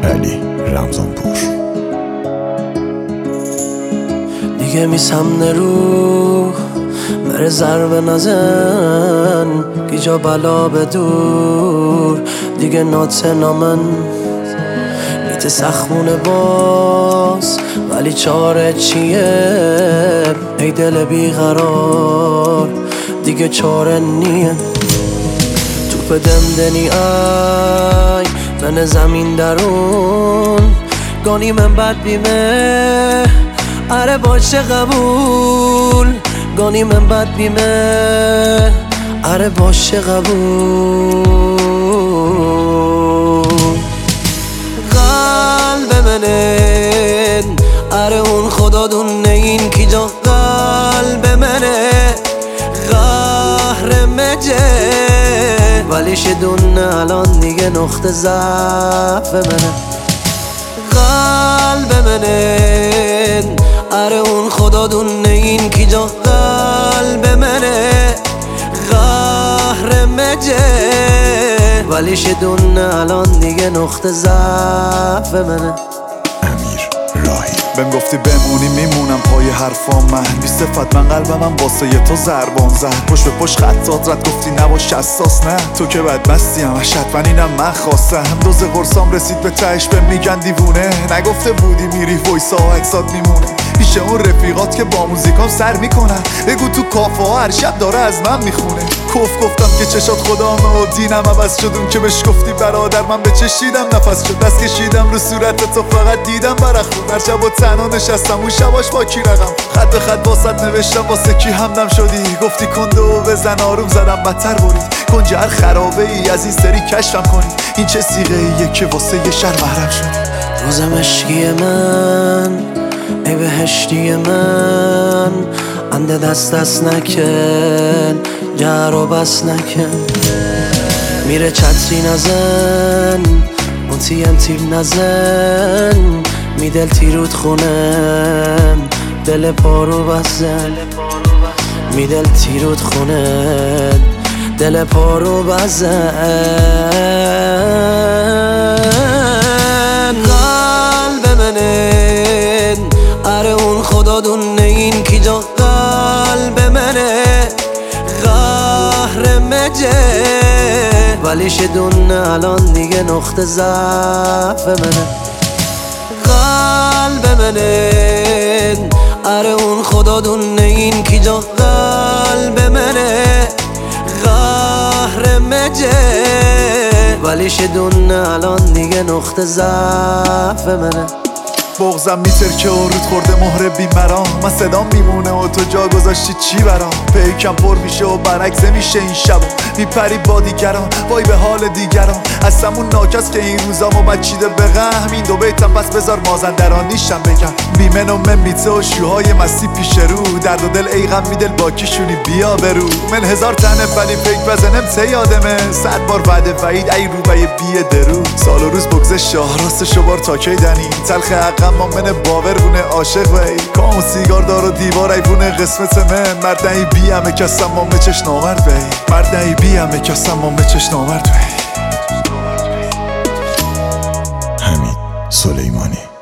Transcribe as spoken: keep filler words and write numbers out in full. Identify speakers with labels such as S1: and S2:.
S1: علی رمضانپور.
S2: دیگه میسم نرو مره ضربه نزن گیجا بلا به دور دیگه نات نامن میته سخمونه باز ولی چاره چیه ای دل بیقرار دیگه چاره نیه توپ دمدنی ای من زمین درون گانی من بد بیمه اره باشه قبول گانی من بد بیمه اره باشه قبول قلب منه اره اون خدا دونه این کی جا قلب منه قهر مجه ولی شدونه الان دیگه نقطه ضعف منه قلب منه اره اون خدا دونه این کی جا قلب منه قهر مجه ولی شدونه الان دیگه نقطه ضعف منه.
S1: بهم گفتی بمونی میمونم پای حرفام من بی صفت من قلبم واسه ی تو ضربان زد پشت به پشت خطات رد گفتی نباش حساس نه تو که بدمستیم حتما اینم من خواستم دوز قرصام رسید به تهش به میگن دیوونه نگفته بودی میری وایسا و عکسات میمونه پیش اون رفیقات که با موزیکام سر میکنن بگو تو کافه ها هر شب داره از من میخونه کف گفتم که چشات خدامه و دینم عوض شدم که بهش گفتی برادر من بچشیدم نفس شد دست کشیدم رو صورت تو فقط دیدم برخون هر شب و تنها نشستم اون شباش با کی رقم خط به خط واسط نوشتم واسه کی همدم شدی گفتی کندو بزن آروم زدم بدتر برید کنج هر خرابه ای از این سری کشفم کنی این چه سیغه ایه که واسه یه شهر محرم شدی
S2: روز مشکی من ای بهشتی من انده دست دست نکن جر و بس نکن میره چتری نزن اون تیم تیم نزن میدل تیرود خونن دل پارو بزن میدل تیرود خونن دل پارو بزن قلب منه اره اون خدا دونه این کی جا قلب منه قهر مجه ولی شدونه الان دیگه نقطه ضعف منه قلب منه اره اون خدا دونه این کی جا قلب منه قهر مجه ولی شدونه الان دیگه نقطه ضعف منه
S1: بغزم میترکه و رود خورده مهر بیمرام من صدام میمونه و تو جا گذاشتی چی برام پیکم پر میشه و برعکس میشه این شبا میپری با دیگران وای به حال دیگران هستمون ناکس که این روزامو بچیده به غم این دو بیتم پس بذار مازندران نیشم بگم بیمن و من میته و شوهای مستی پیش رو درد و دل ای غم میدل با کیشونی بیا برو من هزار تنه ولی پیک بزنم ته یادمه صد بار وعده وعید ای رو بی بیه درو سال و روز بگذه شاه راست شبار تا کی دنی تلخ حقم من باور بونه عاشق وی کام سیگار دار و دیوار ای بونه قسمت من مرد نهی بیامه کسم ما مچش نامرد وی مرد نهی بیامه کسم ما مچش نامرد وی. حمید سلیمانی.